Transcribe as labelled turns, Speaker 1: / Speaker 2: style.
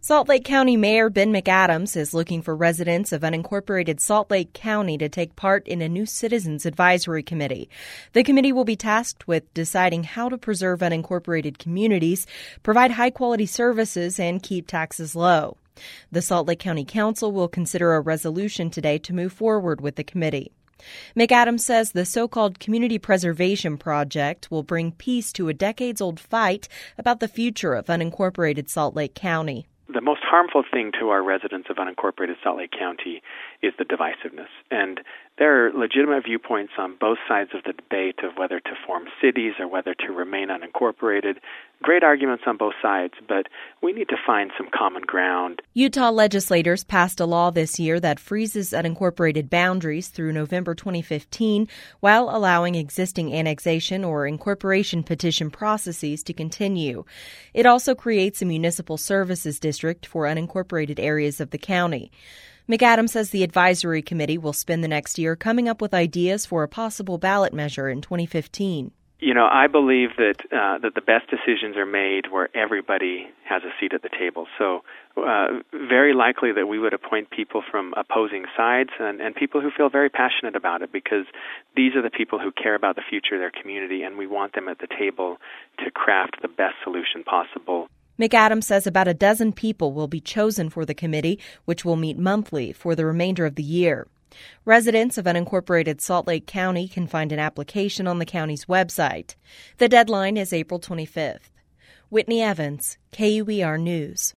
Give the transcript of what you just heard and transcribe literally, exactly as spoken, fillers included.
Speaker 1: Salt Lake County Mayor Ben McAdams is looking for residents of unincorporated Salt Lake County to take part in a new Citizens Advisory Committee. The committee will be tasked with deciding how to preserve unincorporated communities, provide high-quality services, and keep taxes low. The Salt Lake County Council will consider a resolution today to move forward with the committee. McAdams says the so-called Community Preservation Project will bring peace to a decades-old fight about the future of unincorporated Salt Lake County.
Speaker 2: The most harmful thing to our residents of unincorporated Salt Lake County is the divisiveness. And there are legitimate viewpoints on both sides of the debate of whether to form cities or whether to remain unincorporated. Great arguments on both sides, but we need to find some common ground.
Speaker 1: Utah legislators passed a law this year that freezes unincorporated boundaries through November twenty fifteen while allowing existing annexation or incorporation petition processes to continue. It also creates a municipal services district for unincorporated areas of the county. McAdams says the advisory committee will spend the next year coming up with ideas for a possible ballot measure in twenty fifteen.
Speaker 2: You know, I believe that uh, that the best decisions are made where everybody has a seat at the table. So uh, very likely that we would appoint people from opposing sides and, and people who feel very passionate about it, because these are the people who care about the future of their community, and we want them at the table to craft the best solution possible.
Speaker 1: McAdams says about a dozen people will be chosen for the committee, which will meet monthly for the remainder of the year. Residents of unincorporated Salt Lake County can find an application on the county's website. The deadline is April twenty-fifth. Whitney Evans, K U E R News.